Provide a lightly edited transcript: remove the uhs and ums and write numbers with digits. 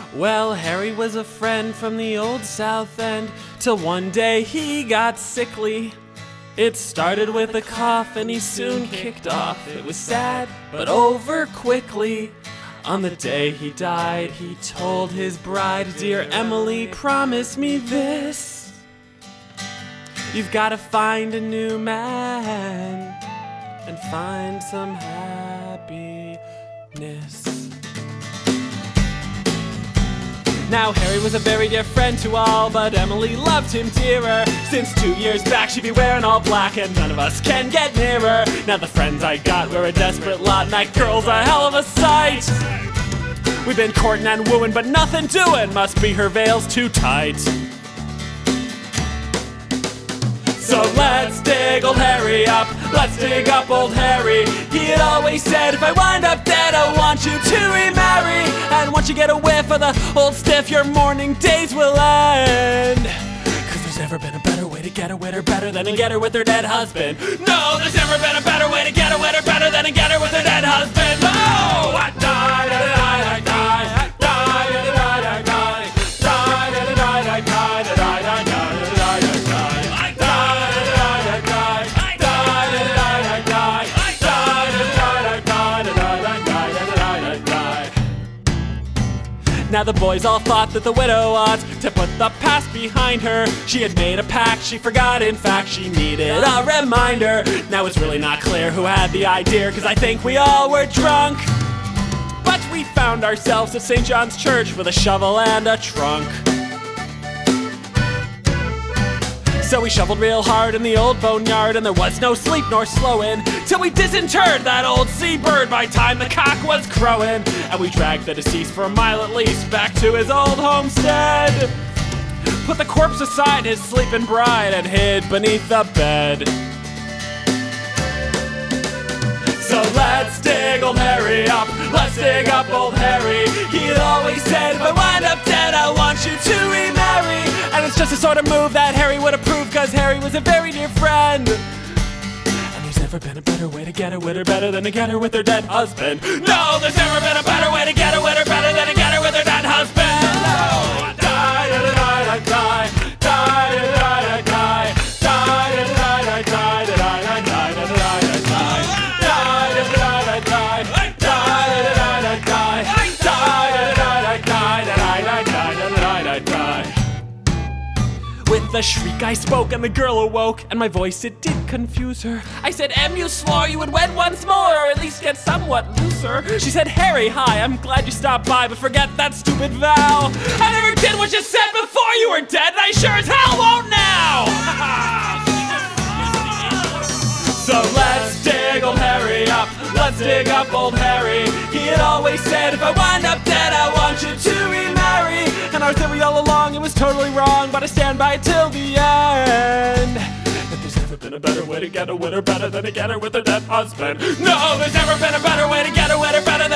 Well, Harry was a friend from the old South End, till one day he got sickly. It started with a cough and he soon kicked off. It was sad, but over quickly. On the day he died, he told his bride, "Dear Emily, promise me this. You've got to find a new man and find some happiness." Now Harry was a very dear friend to all, but Emily loved him dearer. Since 2 years back she'd be wearing all black and none of us can get nearer. Now the friends I got were a desperate lot and that girl's a hell of a sight. We've been courting and wooing but nothing doing, must be her veil's too tight. So let's dig old Harry up, let's dig up old Harry. He had always said, if I wind up dead, I want you to remarry. And once you get a whiff of the old stiff, your mourning days will end. Cause there's never been a better way to get a witter better than to get her with her dead husband. No, there's never been a better way to get a witter better than to get her with her dead husband. Oh, I died, I died, I died, I died, I died, I died, died, I died, I died, I died, I died. Now the boys all thought that the widow ought to put the past behind her. She had made a pact she forgot, in fact she needed a reminder. Now it's really not clear who had the idea, cause I think we all were drunk. But we found ourselves at St. John's Church with a shovel and a trunk. So we shoveled real hard in the old boneyard, and there was no sleep nor slowing, till we disinterred that old seabird by time the cock was crowing. And we dragged the deceased for a mile at least back to his old homestead. Put the corpse aside his sleeping bride and hid beneath the bed. So let's dig old Harry up, let's dig up old Harry. He had always said, if I wind up dead, I want you to remarry. And it's just the sort of move that Harry would approve, cause Harry was a very dear friend. And there's never been a better way to get a witter better than to get her with her dead husband. No, there's never been a better way to get a witter better than to get her with her dead husband. No, I died, I died, I died, died, I died, I died, died, I died, I died, I died, I died, I died, I died. With a shriek I spoke and the girl awoke, and my voice it did confuse her. I said, Em, you swore you would wed once more, or at least get somewhat looser. She said, Harry, hi, I'm glad you stopped by, but forget that stupid vow. I never did what you said before you were dead, and I sure as hell won't now. So let's dig old Harry up, let's dig up old Harry. He had always said, if I wind up dead, I want you to remarry. And our theory all along, it was totally wrong, but I stand by it till the end. That there's never been a better way to get a witter better than to get her with her dead husband. No, there's never been a better way to get a witter better